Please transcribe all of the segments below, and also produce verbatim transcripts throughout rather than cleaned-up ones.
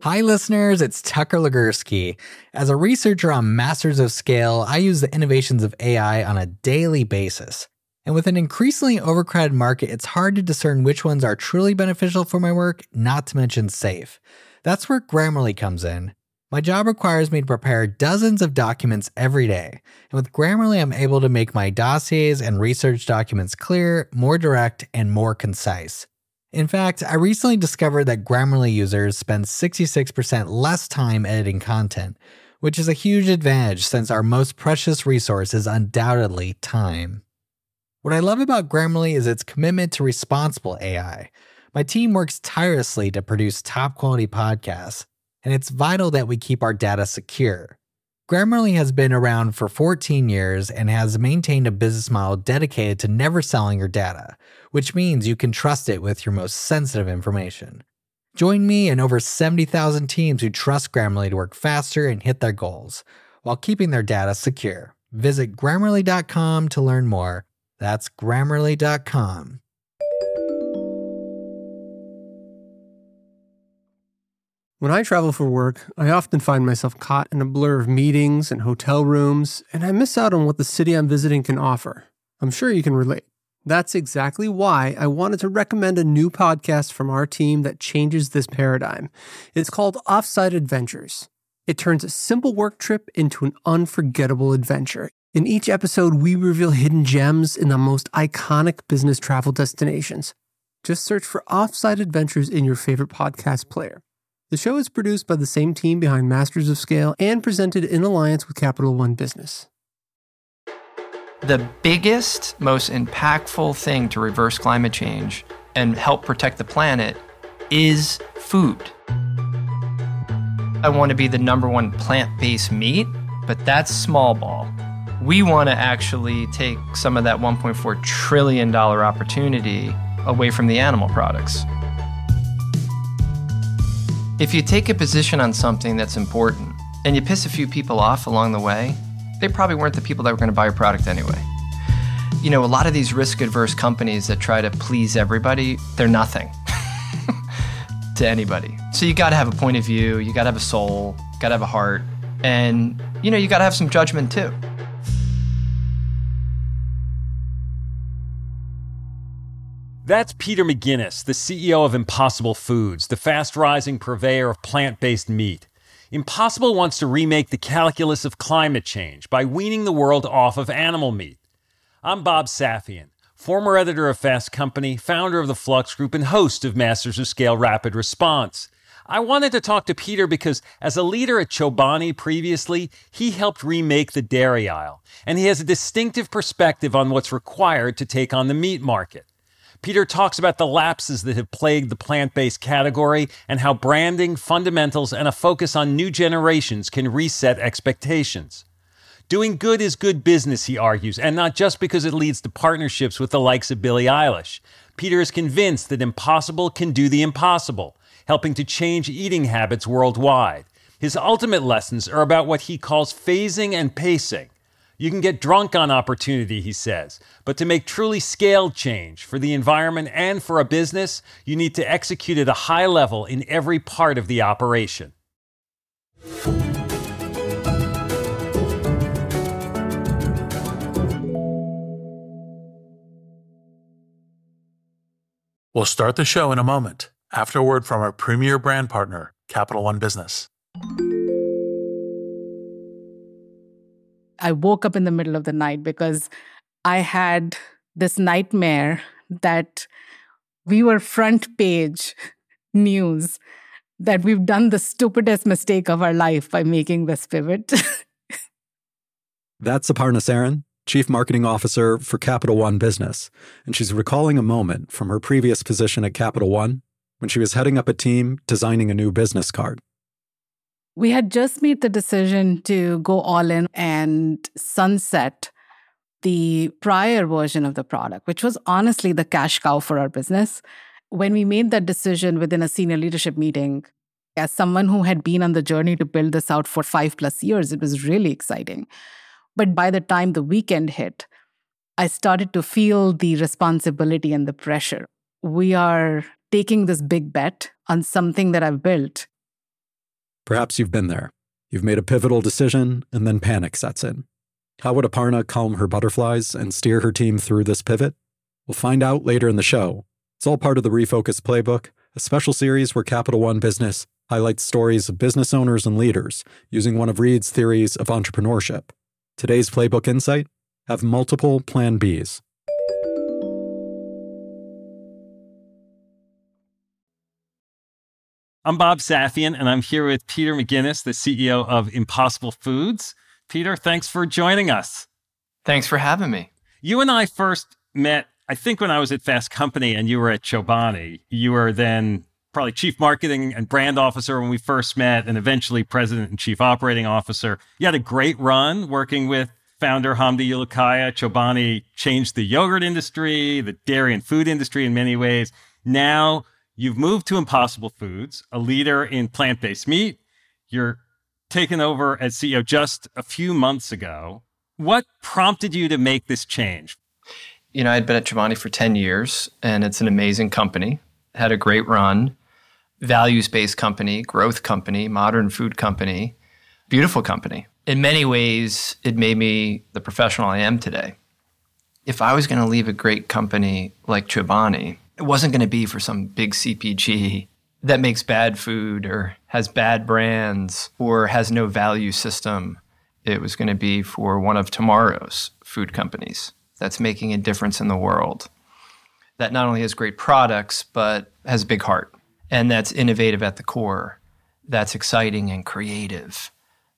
Hi listeners, it's Tucker Legursky. As a researcher on Masters of Scale, I use the innovations of A I on a daily basis. And with an increasingly overcrowded market, it's hard to discern which ones are truly beneficial for my work, not to mention safe. That's where Grammarly comes in. My job requires me to prepare dozens of documents every day. And with Grammarly, I'm able to make my dossiers and research documents clear, more direct, and more concise. In fact, I recently discovered that Grammarly users spend sixty-six percent less time editing content, which is a huge advantage since our most precious resource is undoubtedly time. What I love about Grammarly is its commitment to responsible A I. My team works tirelessly to produce top-quality podcasts, and it's vital that we keep our data secure. Grammarly has been around for fourteen years and has maintained a business model dedicated to never selling your data, which means you can trust it with your most sensitive information. Join me and over seventy thousand teams who trust Grammarly to work faster and hit their goals, while keeping their data secure. Visit Grammarly dot com to learn more. That's Grammarly dot com. When I travel for work, I often find myself caught in a blur of meetings and hotel rooms, and I miss out on what the city I'm visiting can offer. I'm sure you can relate. That's exactly why I wanted to recommend a new podcast from our team that changes this paradigm. It's called Offsite Adventures. It turns a simple work trip into an unforgettable adventure. In each episode, we reveal hidden gems in the most iconic business travel destinations. Just search for Offsite Adventures in your favorite podcast player. The show is produced by the same team behind Masters of Scale and presented in alliance with Capital One Business. The biggest, most impactful thing to reverse climate change and help protect the planet is food. I want to be the number one plant-based meat, but that's small ball. We want to actually take some of that one point four trillion dollars opportunity away from the animal products. If you take a position on something that's important and you piss a few people off along the way, they probably weren't the people that were going to buy your product anyway. You know, a lot of these risk-adverse companies that try to please everybody, they're nothing to anybody. So you got to have a point of view, you got to have a soul, got to have a heart, and, you know, you got to have some judgment too. That's Peter McGinnis, the C E O of Impossible Foods, the fast-rising purveyor of plant-based meat. Impossible wants to remake the calculus of climate change by weaning the world off of animal meat. I'm Bob Safian, former editor of Fast Company, founder of the Flux Group, and host of Masters of Scale Rapid Response. I wanted to talk to Peter because, as a leader at Chobani previously, he helped remake the dairy aisle, and he has a distinctive perspective on what's required to take on the meat market. Peter talks about the lapses that have plagued the plant-based category and how branding, fundamentals, and a focus on new generations can reset expectations. Doing good is good business, he argues, and not just because it leads to partnerships with the likes of Billie Eilish. Peter is convinced that Impossible can do the impossible, helping to change eating habits worldwide. His ultimate lessons are about what he calls phasing and pacing. You can get drunk on opportunity, he says, but to make truly scaled change for the environment and for a business, you need to execute at a high level in every part of the operation. We'll start the show in a moment, after a word from our premier brand partner, Capital One Business. I woke up in the middle of the night because I had this nightmare that we were front page news, that we've done the stupidest mistake of our life by making this pivot. That's Aparna Saran, Chief Marketing Officer for Capital One Business, and she's recalling a moment from her previous position at Capital One when she was heading up a team designing a new business card. We had just made the decision to go all in and sunset the prior version of the product, which was honestly the cash cow for our business. When we made that decision within a senior leadership meeting, as someone who had been on the journey to build this out for five plus years, it was really exciting. But by the time the weekend hit, I started to feel the responsibility and the pressure. We are taking this big bet on something that I've built. Perhaps you've been there. You've made a pivotal decision, and then panic sets in. How would Aparna calm her butterflies and steer her team through this pivot? We'll find out later in the show. It's all part of the Refocus Playbook, a special series where Capital One Business highlights stories of business owners and leaders using one of Reid's theories of entrepreneurship. Today's Playbook Insight: have multiple Plan Bs. I'm Bob Safian, and I'm here with Peter McGinnis, the C E O of Impossible Foods. Peter, thanks for joining us. Thanks for having me. You and I first met, I think, when I was at Fast Company and you were at Chobani. You were then probably chief marketing and brand officer when we first met, and eventually president and chief operating officer. You had a great run working with founder Hamdi Ulukaya. Chobani changed the yogurt industry, the dairy and food industry in many ways. Now you've moved to Impossible Foods, a leader in plant-based meat. You're taken over as C E O just a few months ago. What prompted you to make this change? You know, I'd been at Chobani for ten years, and it's an amazing company. Had a great run, values-based company, growth company, modern food company, beautiful company. In many ways, it made me the professional I am today. If I was going to leave a great company like Chobani, it wasn't going to be for some big C P G that makes bad food or has bad brands or has no value system. It was going to be for one of tomorrow's food companies that's making a difference in the world, that not only has great products, but has a big heart, and that's innovative at the core, that's exciting and creative.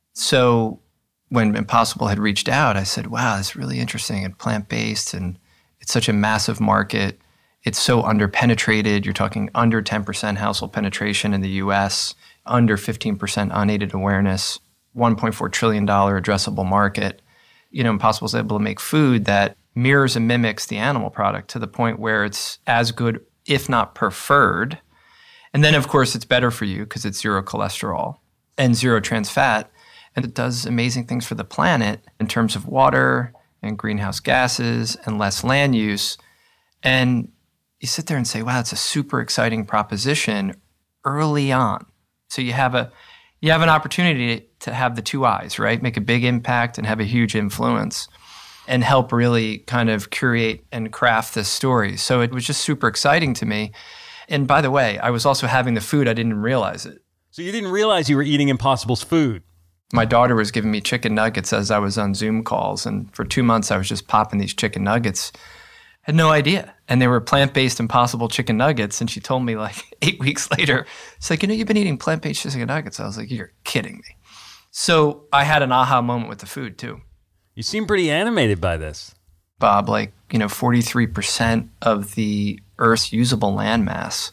So when Impossible had reached out, I said, wow, that's really interesting and plant-based, and it's such a massive market. It's so underpenetrated. You're talking under ten percent household penetration in the U S, under fifteen percent unaided awareness, one point four trillion dollars addressable market. You know, Impossible's able to make food that mirrors and mimics the animal product to the point where it's as good, if not preferred. And then, of course, it's better for you because it's zero cholesterol and zero trans fat. And it does amazing things for the planet in terms of water and greenhouse gases and less land use. And you sit there and say, wow, it's a super exciting proposition early on. So you have a you have an opportunity to have the two eyes, right? Make a big impact and have a huge influence and help really kind of curate and craft this story. So it was just super exciting to me. And by the way, I was also having the food. I didn't realize it. So you didn't realize you were eating Impossible's food? My daughter was giving me chicken nuggets as I was on Zoom calls. And for two months, I was just popping these chicken nuggets. Had no idea. And they were plant-based Impossible chicken nuggets. And she told me like eight weeks later, it's like, you know, you've been eating plant-based chicken nuggets. I was like, you're kidding me. So I had an aha moment with the food too. You seem pretty animated by this. Bob, like, you know, forty-three percent of the Earth's usable landmass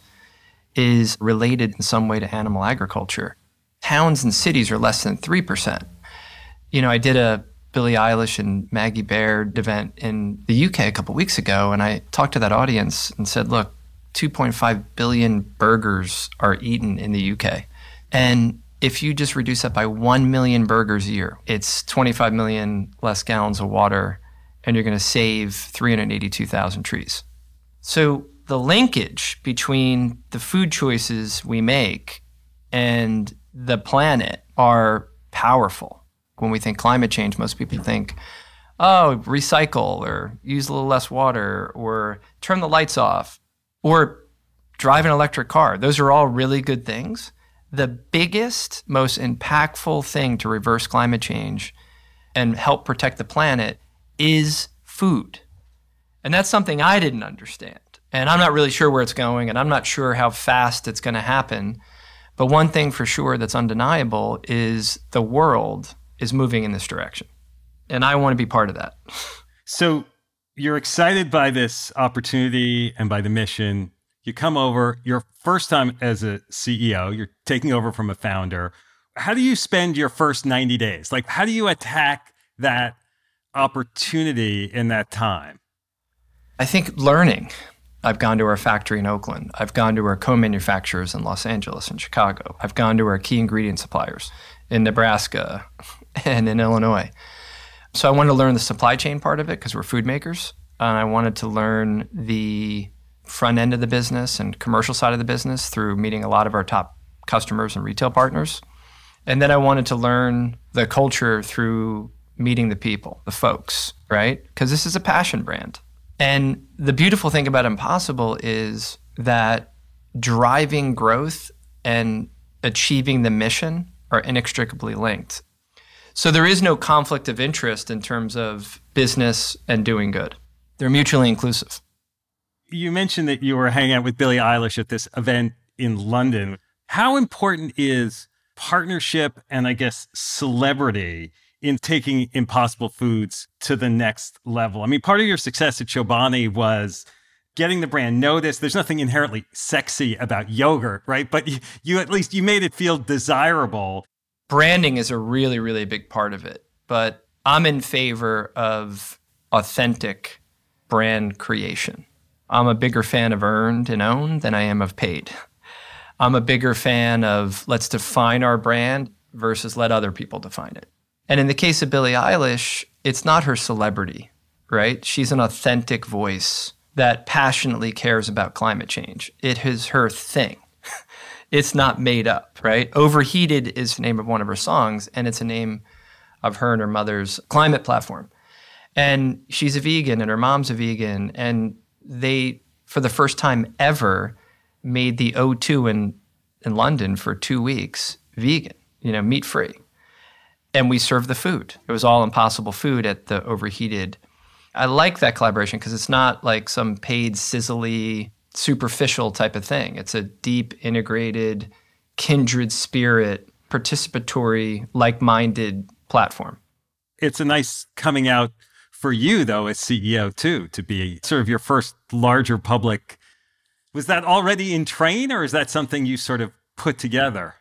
is related in some way to animal agriculture. Towns and cities are less than three percent. You know, I did a Billie Eilish and Maggie Baird event in the U K a couple weeks ago, and I talked to that audience and said, look, two point five billion burgers are eaten in the U K. And if you just reduce that by one million burgers a year, it's twenty-five million less gallons of water, and you're going to save three hundred eighty-two thousand trees. So the linkage between the food choices we make and the planet are powerful. When we think climate change, most people think, oh, recycle or use a little less water or turn the lights off or drive an electric car. Those are all really good things. The biggest, most impactful thing to reverse climate change and help protect the planet is food. And that's something I didn't understand. And I'm not really sure where it's going, and I'm not sure how fast it's going to happen. But one thing for sure that's undeniable is the world is moving in this direction. And I want to be part of that. So you're excited by this opportunity and by the mission. You come over, your first time as a C E O, you're taking over from a founder. How do you spend your first ninety days? Like, how do you attack that opportunity in that time? I think learning. I've gone to our factory in Oakland. I've gone to our co-manufacturers in Los Angeles and Chicago. I've gone to our key ingredient suppliers in Nebraska and in Illinois. So I wanted to learn the supply chain part of it because we're food makers. And I wanted to learn the front end of the business and commercial side of the business through meeting a lot of our top customers and retail partners. And then I wanted to learn the culture through meeting the people, the folks, right? Because this is a passion brand. And the beautiful thing about Impossible is that driving growth and achieving the mission are inextricably linked. So there is no conflict of interest in terms of business and doing good. They're mutually inclusive. You mentioned that you were hanging out with Billie Eilish at this event in London. How important is partnership and, I guess, celebrity in taking Impossible Foods to the next level? I mean, part of your success at Chobani was getting the brand noticed. There's nothing inherently sexy about yogurt, right? But you, you at least you made it feel desirable. Branding is a really, really big part of it. But I'm in favor of authentic brand creation. I'm a bigger fan of earned and owned than I am of paid. I'm a bigger fan of let's define our brand versus let other people define it. And in the case of Billie Eilish, it's not her celebrity, right? She's an authentic voice that passionately cares about climate change. It is her thing. It's not made up, right? Overheated is the name of one of her songs, and it's a name of her and her mother's climate platform. And she's a vegan, and her mom's a vegan, and they, for the first time ever, made the O two in, in London for two weeks vegan, you know, meat-free. And we served the food. It was all Impossible food at the Overheated. I like that collaboration because it's not like some paid, sizzly, superficial type of thing. It's a deep, integrated, kindred spirit, participatory, like-minded platform. It's a nice coming out for you, though, as C E O, too, to be sort of your first larger public. Was that already in train, or is that something you sort of put together?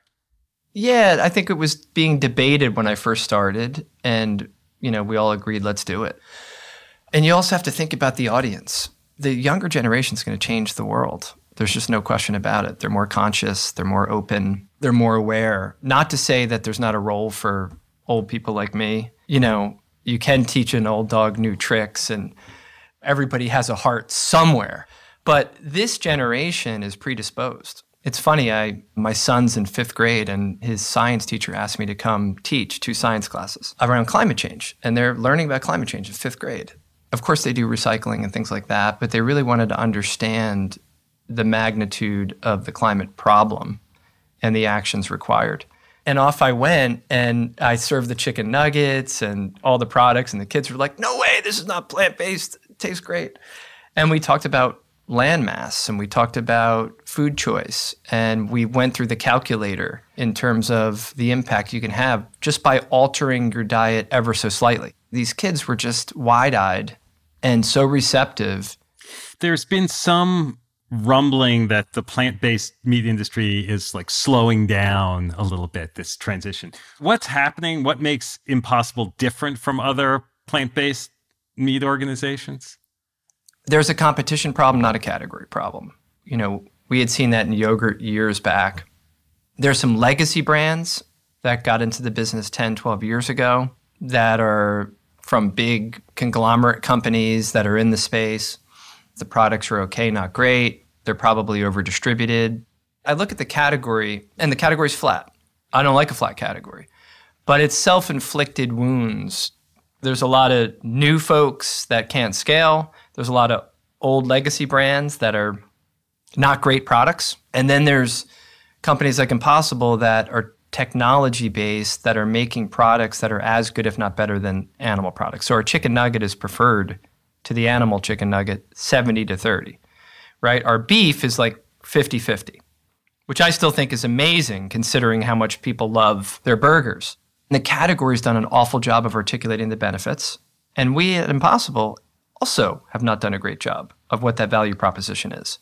Yeah, I think it was being debated when I first started, and you know, we all agreed, let's do it. And you also have to think about the audience. The younger generation is going to change the world. There's just no question about it. They're more conscious, they're more open, they're more aware. Not to say that there's not a role for old people like me. You know, you can teach an old dog new tricks, and everybody has a heart somewhere. But this generation is predisposed. It's funny, I my son's in fifth grade, and his science teacher asked me to come teach two science classes around climate change. And they're learning about climate change in fifth grade. Of course, they do recycling and things like that, but they really wanted to understand the magnitude of the climate problem and the actions required. And off I went, and I served the chicken nuggets and all the products, and the kids were like, no way, this is not plant-based. It tastes great. And we talked about land mass, and we talked about food choice, and we went through the calculator in terms of the impact you can have just by altering your diet ever so slightly. These kids were just wide-eyed and so receptive. There's been some rumbling that the plant-based meat industry is like slowing down a little bit, this transition. What's happening? What makes Impossible different from other plant-based meat organizations? There's a competition problem, not a category problem. You know, we had seen that in yogurt years back. There's some legacy brands that got into the business ten, twelve years ago that are from big conglomerate companies that are in the space. The products are okay, not great. They're probably over-distributed. I look at the category, and the category's flat. I don't like a flat category. But it's self-inflicted wounds. There's a lot of new folks that can't scale. There's a lot of old legacy brands that are not great products. And then there's companies like Impossible that are technology-based, that are making products that are as good, if not better, than animal products. So our chicken nugget is preferred to the animal chicken nugget seventy to thirty, right? Our beef is like fifty fifty, which I still think is amazing considering how much people love their burgers. And the category's done an awful job of articulating the benefits. And we at Impossible also have not done a great job of what that value proposition is.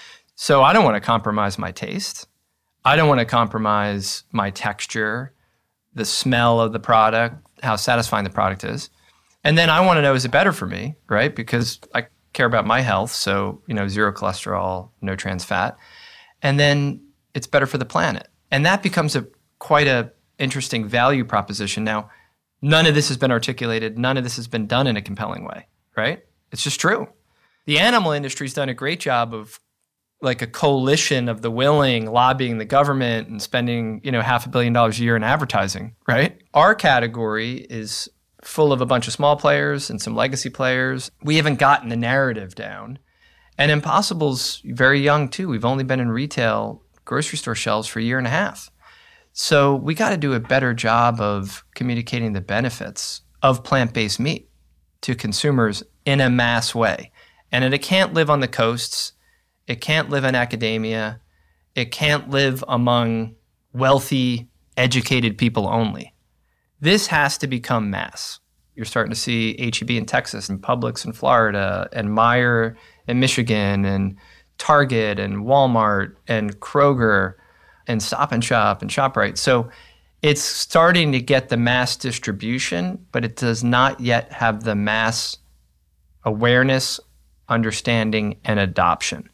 So I don't want to compromise my taste. I don't want to compromise my texture, the smell of the product, how satisfying the product is. And then I want to know, is it better for me, right? Because I care about my health. So, you know, zero cholesterol, no trans fat. And then it's better for the planet. And that becomes a quite a interesting value proposition. Now, none of this has been articulated. None of this has been done in a compelling way, right? It's just true. The animal industry's done a great job of like a coalition of the willing lobbying the government and spending, you know, half a billion dollars a year in advertising, right? Our category is full of a bunch of small players and some legacy players. We haven't gotten the narrative down. And Impossible's very young too. We've only been in retail grocery store shelves for a year and a half. So we got to do a better job of communicating the benefits of plant-based meat to consumers in a mass way. And it can't live on the coasts. It can't live in academia. It can't live among wealthy, educated people only. This has to become mass. You're starting to see H E B in Texas and Publix in Florida and Meijer in Michigan and Target and Walmart and Kroger and Stop and Shop and ShopRite. So it's starting to get the mass distribution, but it does not yet have the mass awareness, understanding, and adoption.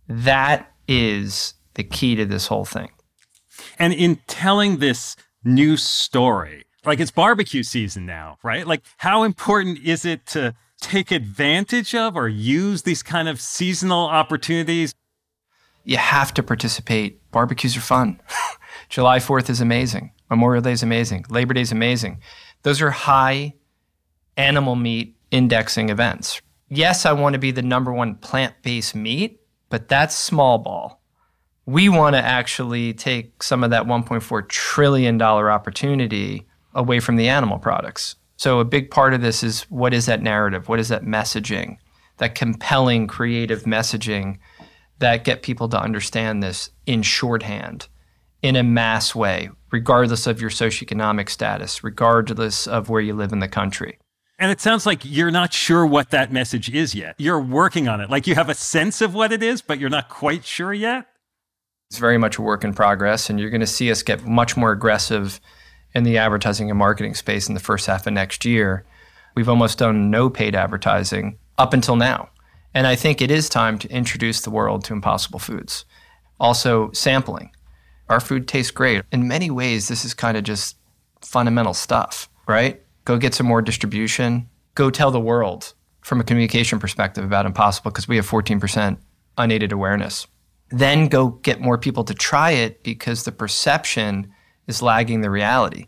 That is the key to this whole thing. And in telling this new story, like it's barbecue season now, right? Like how important is it to take advantage of or use these kind of seasonal opportunities? You have to participate. Barbecues are fun. July fourth is amazing. Memorial Day is amazing. Labor Day is amazing. Those are high animal meat indexing events. Yes, I want to be the number one plant-based meat, but that's small ball. We want to actually take some of that one point four trillion dollars opportunity away from the animal products. So a big part of this is, what is that narrative? What is that messaging? That compelling, creative messaging that get people to understand this in shorthand, in a mass way, regardless of your socioeconomic status, regardless of where you live in the country. And it sounds like you're not sure what that message is yet. You're working on it. Like you have a sense of what it is, but you're not quite sure yet. It's very much a work in progress, and you're going to see us get much more aggressive in the advertising and marketing space in the first half of next year. We've almost done no paid advertising up until now. And I think it is time to introduce the world to Impossible Foods. Also, sampling. Our food tastes great. In many ways, this is kind of just fundamental stuff, right? Go get some more distribution. Go tell the world from a communication perspective about Impossible, because we have fourteen percent unaided awareness. Then go get more people to try it, because the perception is lagging the reality.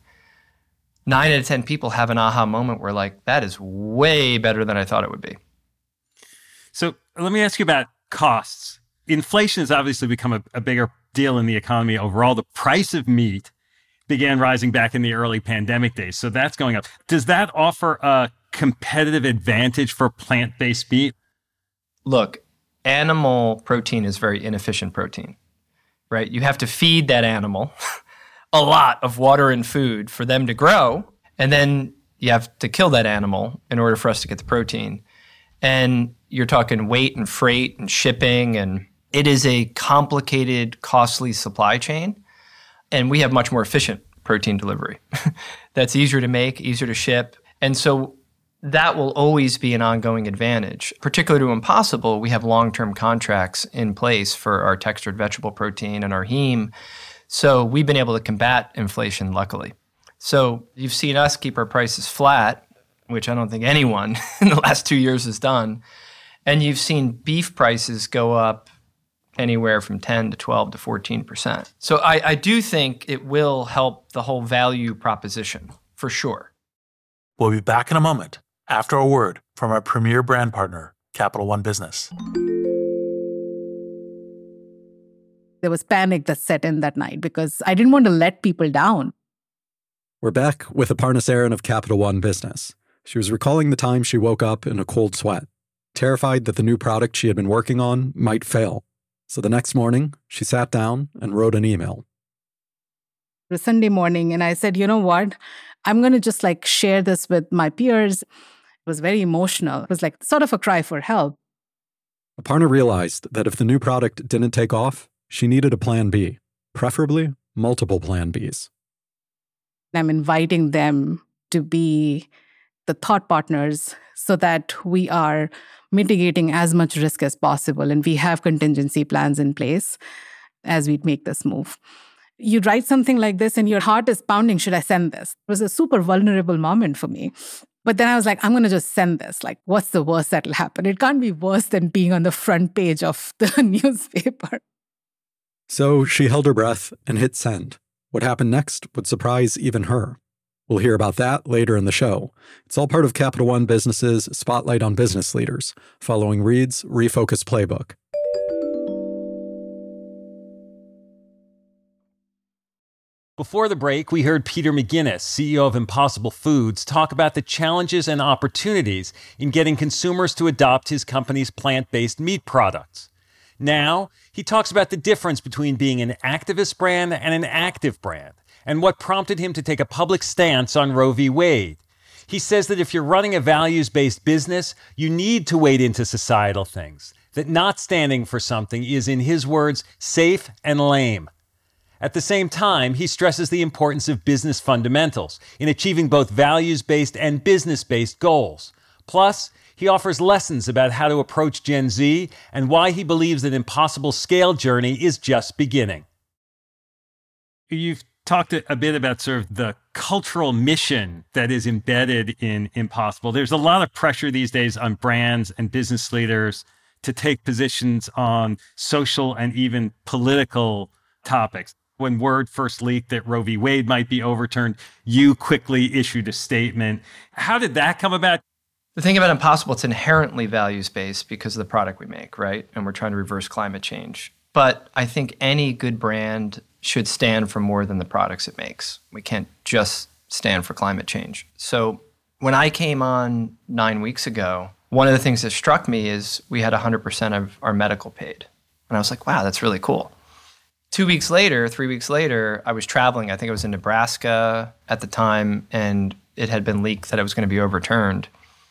Nine out of ten people have an aha moment where like, that is way better than I thought it would be. So let me ask you about costs. Inflation has obviously become a, a bigger deal in the economy overall. The price of meat began rising back in the early pandemic days, so that's going up. Does that offer a competitive advantage for plant-based meat? Look, animal protein is very inefficient protein, right? You have to feed that animal a lot of water and food for them to grow, and then you have to kill that animal in order for us to get the protein. And you're talking weight and freight and shipping, and it is a complicated, costly supply chain. And we have much more efficient protein delivery. That's easier to make, easier to ship. And so that will always be an ongoing advantage. Particularly to Impossible, we have long-term contracts in place for our textured vegetable protein and our heme. So we've been able to combat inflation, luckily. So you've seen us keep our prices flat, which I don't think anyone in the last two years has done. And you've seen beef prices go up anywhere from ten to twelve to fourteen percent. So I, I do think it will help the whole value proposition, for sure. We'll be back in a moment after a word from our premier brand partner, Capital One Business. There was panic that set in that night because I didn't want to let people down. We're back with Aparna Saran of Capital One Business. She was recalling the time she woke up in a cold sweat, terrified that the new product she had been working on might fail. So the next morning, she sat down and wrote an email. It was Sunday morning, and I said, you know what? I'm going to just like share this with my peers. It was very emotional. It was like sort of a cry for help. Aparna realized that if the new product didn't take off, she needed a plan B, preferably multiple plan Bs. I'm inviting them to be the thought partners so that we are mitigating as much risk as possible, and we have contingency plans in place as we make this move. You write something like this and your heart is pounding, should I send this? It was a super vulnerable moment for me. But then I was like, I'm going to just send this. Like, what's the worst that'll happen? It can't be worse than being on the front page of the newspaper. So she held her breath and hit send. What happened next would surprise even her. We'll hear about that later in the show. It's all part of Capital One Business's Spotlight on Business Leaders, following Reid's Refocus Playbook. Before the break, we heard Peter McGinnis, C E O of Impossible Foods, talk about the challenges and opportunities in getting consumers to adopt his company's plant-based meat products. Now, he talks about the difference between being an activist brand and an active brand, and what prompted him to take a public stance on Roe v. Wade. He says that if you're running a values-based business, you need to wade into societal things, that not standing for something is, in his words, safe and lame. At the same time, he stresses the importance of business fundamentals in achieving both values-based and business-based goals. Plus, he offers lessons about how to approach Gen Z and why he believes that Impossible's scale journey is just beginning. You've talked a bit about sort of the cultural mission that is embedded in Impossible. There's a lot of pressure these days on brands and business leaders to take positions on social and even political topics. When word first leaked that Roe v. Wade might be overturned, you quickly issued a statement. How did that come about? The thing about Impossible, it's inherently values-based because of the product we make, right? And we're trying to reverse climate change. But I think any good brand should stand for more than the products it makes. We can't just stand for climate change. So when I came on nine weeks ago, one of the things that struck me is we had one hundred percent of our medical paid. And I was like, wow, that's really cool. Two weeks later, three weeks later, I was traveling. I think I was in Nebraska at the time, and it had been leaked that it was going to be overturned.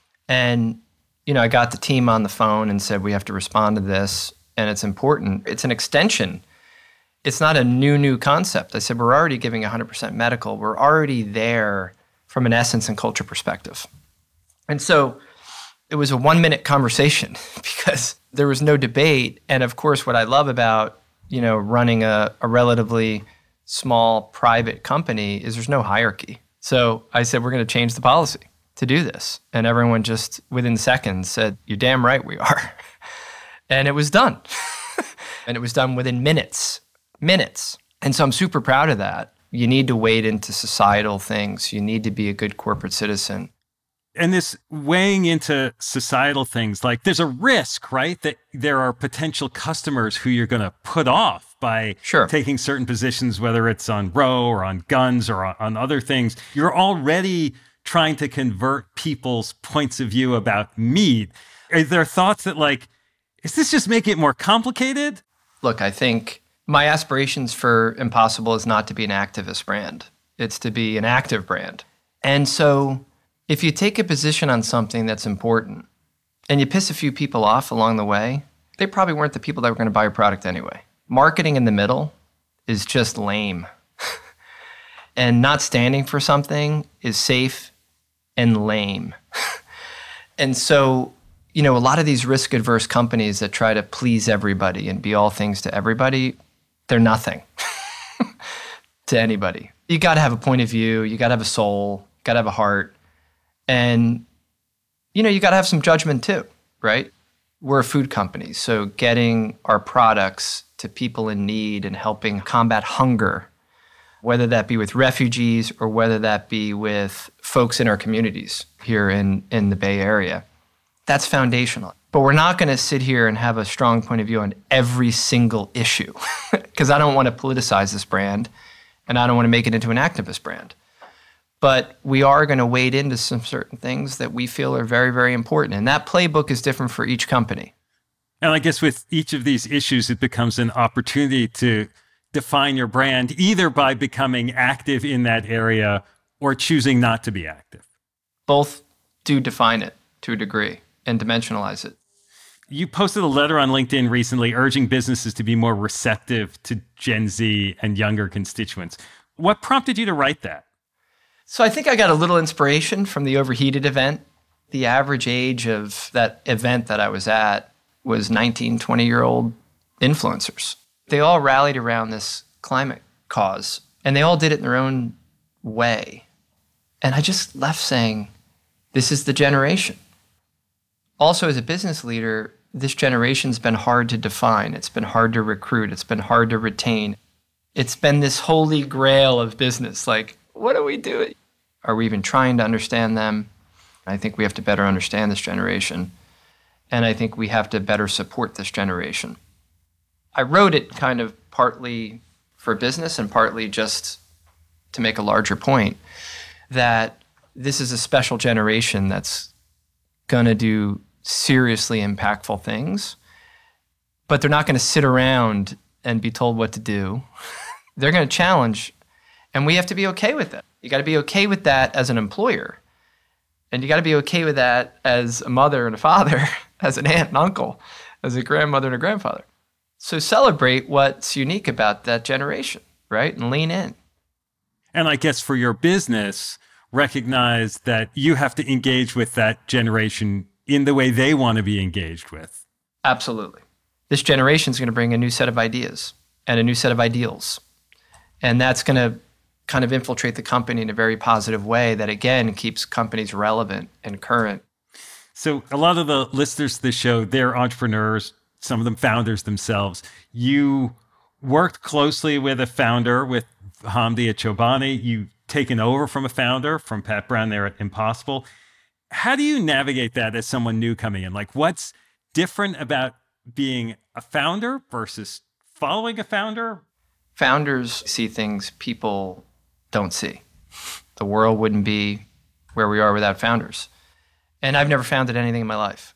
And, you know, I got the team on the phone and said, we have to respond to this, and it's important. It's an extension. It's not a new, new concept. I said, we're already giving one hundred percent medical. We're already there from an essence and culture perspective. And so it was a one-minute conversation because there was no debate. And, of course, what I love about you know, running a, a relatively small private company is there's no hierarchy. So I said, we're going to change the policy to do this. And everyone just within seconds said, you're damn right we are. And it was done. And it was done within minutes, minutes. And so I'm super proud of that. You need to wade into societal things. You need to be a good corporate citizen. And this weighing into societal things, like there's a risk, right? That there are potential customers who you're going to put off by sure. taking certain positions, whether it's on Roe or on guns or on, on other things. You're already trying to convert people's points of view about meat. Are there thoughts that like, is this just making it more complicated? Look, I think my aspirations for Impossible is not to be an activist brand. It's to be an active brand. And so if you take a position on something that's important and you piss a few people off along the way, they probably weren't the people that were going to buy your product anyway. Marketing in the middle is just lame. And not standing for something is safe and lame. And so, you know, a lot of these risk-averse companies that try to please everybody and be all things to everybody, they're nothing to anybody. You got to have a point of view. You got to have a soul. Got to have a heart. And, you know, you got to have some judgment too, right? We're a food company, so getting our products to people in need and helping combat hunger, whether that be with refugees or whether that be with folks in our communities here in, in the Bay Area, that's foundational. But we're not going to sit here and have a strong point of view on every single issue because I don't want to politicize this brand and I don't want to make it into an activist brand. But we are going to wade into some certain things that we feel are very, very important. And that playbook is different for each company. And I guess with each of these issues, it becomes an opportunity to define your brand either by becoming active in that area or choosing not to be active. Both do define it to a degree and dimensionalize it. You posted a letter on LinkedIn recently urging businesses to be more receptive to Gen Z and younger constituents. What prompted you to write that? So I think I got a little inspiration from the Overheated event. The average age of that event that I was at was nineteen, twenty-year-old influencers. They all rallied around this climate cause, and they all did it in their own way. And I just left saying, This is the generation. Also, as a business leader, this generation's been hard to define. It's been hard to recruit. It's been hard to retain. It's been this holy grail of business. Like, what are we doing? Are we even trying to understand them? I think we have to better understand this generation. And I think we have to better support this generation. I wrote it kind of partly for business and partly just to make a larger point that this is a special generation that's going to do seriously impactful things, but they're not going to sit around and be told what to do. They're going to challenge, and we have to be okay with it. You got to be okay with that as an employer, and you got to be okay with that as a mother and a father, as an aunt and uncle, as a grandmother and a grandfather. So celebrate what's unique about that generation, right? And lean in. And I guess for your business, recognize that you have to engage with that generation in the way they want to be engaged with. Absolutely. This generation is going to bring a new set of ideas and a new set of ideals. And that's going to kind of infiltrate the company in a very positive way that, again, keeps companies relevant and current. So a lot of the listeners to this show, they're entrepreneurs, some of them founders themselves. You worked closely with a founder, with Hamdi at Chobani. You've taken over from a founder, from Pat Brown there at Impossible. How do you navigate that as someone new coming in? Like, what's different about being a founder versus following a founder? Founders see things people don't see. The world wouldn't be where we are without founders. And I've never founded anything in my life.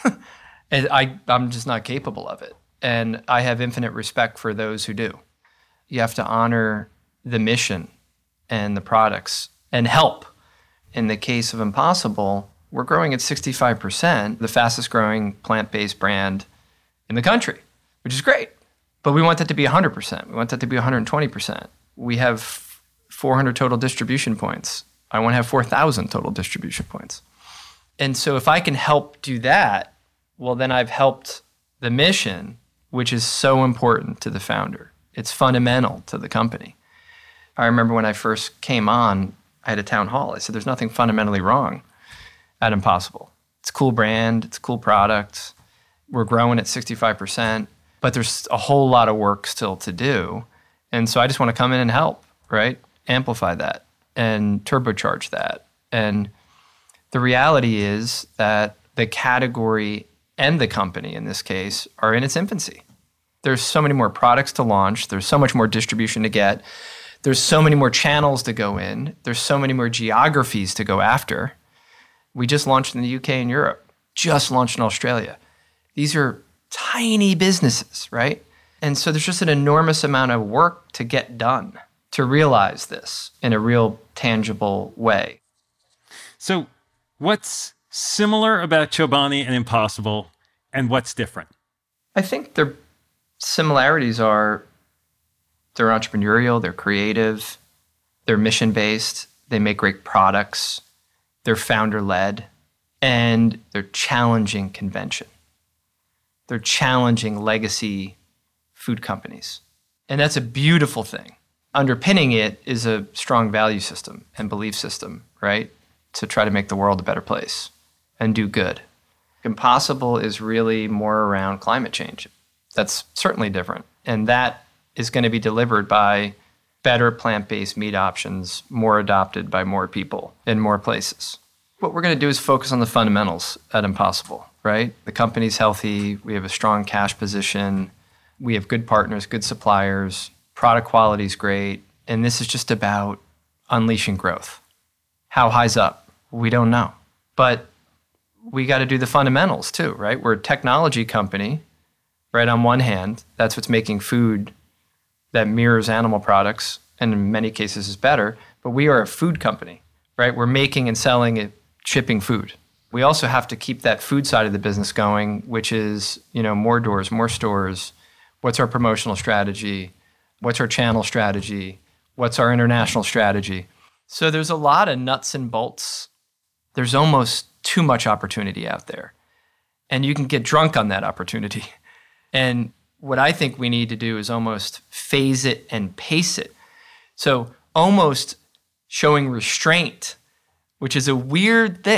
and I, I'm just not capable of it. And I have infinite respect for those who do. You have to honor the mission and the products and help. In the case of Impossible, we're growing at sixty-five percent, the fastest growing plant-based brand in the country, which is great. But we want that to be one hundred percent. We want that to be one hundred twenty percent. We have four hundred total distribution points. I want to have four thousand total distribution points. And so if I can help do that, well, then I've helped the mission, which is so important to the founder. It's fundamental to the company. I remember when I first came on, I had a town hall. I said, there's nothing fundamentally wrong at Impossible. It's a cool brand. It's a cool product. We're growing at sixty-five percent, but there's a whole lot of work still to do. And so I just want to come in and help, right? Amplify that and turbocharge that. And the reality is that the category and the company in this case are in its infancy. There's so many more products to launch. There's so much more distribution to get. There's so many more channels to go in. There's so many more geographies to go after. We just launched in the U K and Europe, just launched in Australia. These are tiny businesses, right? And so there's just an enormous amount of work to get done to realize this in a real tangible way. So what's similar about Chobani and Impossible, and what's different? I think their similarities are they're entrepreneurial, they're creative, they're mission-based, they make great products, they're founder-led, and they're challenging convention. They're challenging legacy food companies. And that's a beautiful thing. Underpinning it is a strong value system and belief system, right? To try to make the world a better place and do good. Impossible is really more around climate change. That's certainly different. And that is going to be delivered by better plant-based meat options, more adopted by more people in more places. What we're going to do is focus on the fundamentals at Impossible, right? The company's healthy. We have a strong cash position. We have good partners, good suppliers. Product quality is great. And this is just about unleashing growth. How high's up? We don't know. But we got to do the fundamentals too, right? We're a technology company, right? On one hand, that's what's making food that mirrors animal products and in many cases is better. But we are a food company, right? We're making and selling it, shipping food. We also have to keep that food side of the business going, which is, you know, more doors, more stores. What's our promotional strategy? What's our channel strategy? What's our international strategy? So there's a lot of nuts and bolts. There's almost too much opportunity out there. And you can get drunk on that opportunity. And what I think we need to do is almost phase it and pace it. So almost showing restraint, which is a weird thing.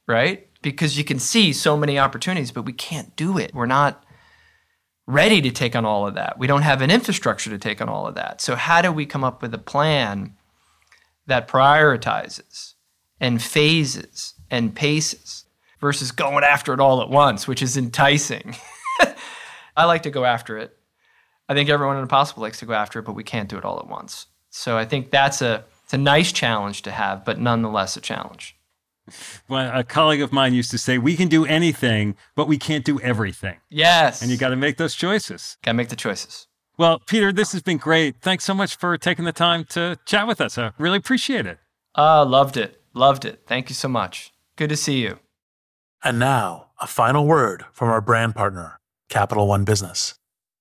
right? Because you can see so many opportunities, but we can't do it. We're not ready to take on all of that. We don't have an infrastructure to take on all of that. So how do we come up with a plan that prioritizes and phases and paces versus going after it all at once, which is enticing? I like to go after it. I think everyone in Impossible likes to go after it, but we can't do it all at once. So I think that's a, it's a nice challenge to have, but nonetheless a challenge. Well, a colleague of mine used to say, we can do anything, but we can't do everything. Yes. And you got to make those choices. Got to make the choices. Well, Peter, this has been great. Thanks so much for taking the time to chat with us. I really appreciate it. Uh, loved it. Loved it. Thank you so much. Good to see you. And now, a final word from our brand partner, Capital One Business.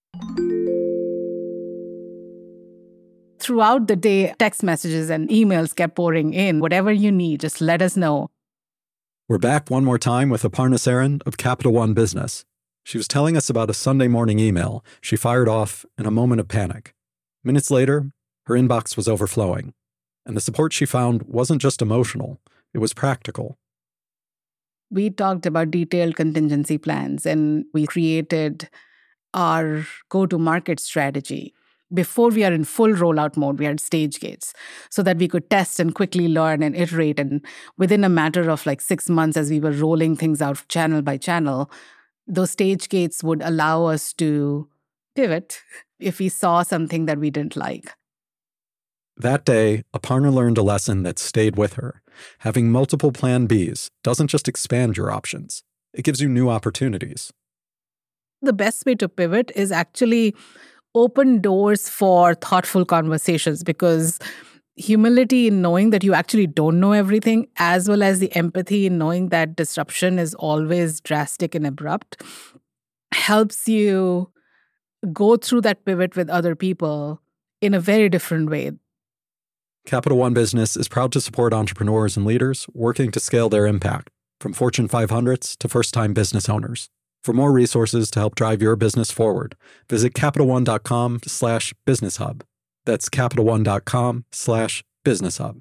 Throughout the day, text messages and emails kept pouring in. Whatever you need, just let us know. We're back one more time with Aparna Saran of Capital One Business. She was telling us about a Sunday morning email she fired off in a moment of panic. Minutes later, her inbox was overflowing. And the support she found wasn't just emotional, it was practical. We talked about detailed contingency plans, and we created our go-to-market strategy. Before we are in full rollout mode, we had stage gates so that we could test and quickly learn and iterate. And within a matter of like six months, as we were rolling things out channel by channel, those stage gates would allow us to pivot if we saw something that we didn't like. That day, Aparna learned a lesson that stayed with her. Having multiple plan Bs doesn't just expand your options, it gives you new opportunities. The best way to pivot is actually open doors for thoughtful conversations, because humility in knowing that you actually don't know everything, as well as the empathy in knowing that disruption is always drastic and abrupt, helps you go through that pivot with other people in a very different way. Capital One Business is proud to support entrepreneurs and leaders working to scale their impact, from Fortune five hundreds to first-time business owners. For more resources to help drive your business forward, visit CapitalOne.com slash Business Hub. That's CapitalOne.com slash Business Hub.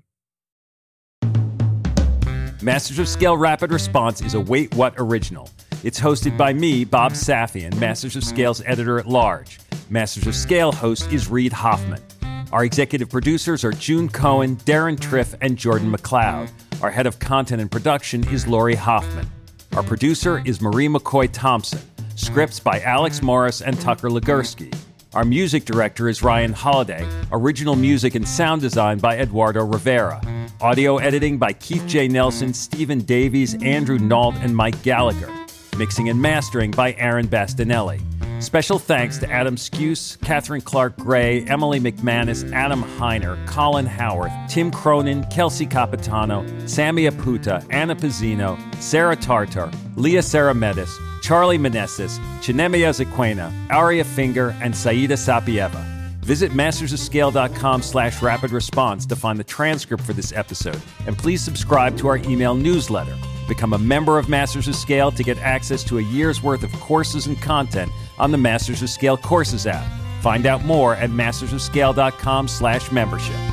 Masters of Scale Rapid Response is a Wait What original. It's hosted by me, Bob Safian, Masters of Scale's editor-at-large. Masters of Scale host is Reid Hoffman. Our executive producers are June Cohen, Darren Triff, and Jordan McLeod. Our head of content and production is Lori Hoffman. Our producer is Marie McCoy Thompson. Scripts by Alex Morris and Tucker Legursky. Our music director is Ryan Holiday. Original music and sound design by Eduardo Rivera. Audio editing by Keith J. Nelson, Stephen Davies, Andrew Nault, and Mike Gallagher. Mixing and mastering by Aaron Bastinelli. Special thanks to Adam Skuse, Catherine Clark Gray, Emily McManus, Adam Heiner, Colin Howarth, Tim Cronin, Kelsey Capitano, Sammy Aputa, Anna Pizzino, Sarah Tartar, Leah Saramedis, Charlie Meneses, Chinemia Zequena, Aria Finger, and Saida Sapieva. Visit mastersofscale.com slash rapid response to find the transcript for this episode, and please subscribe to our email newsletter. Become a member of Masters of Scale to get access to a year's worth of courses and content on the Masters of Scale Courses app. Find out more at mastersofscale.com slash membership.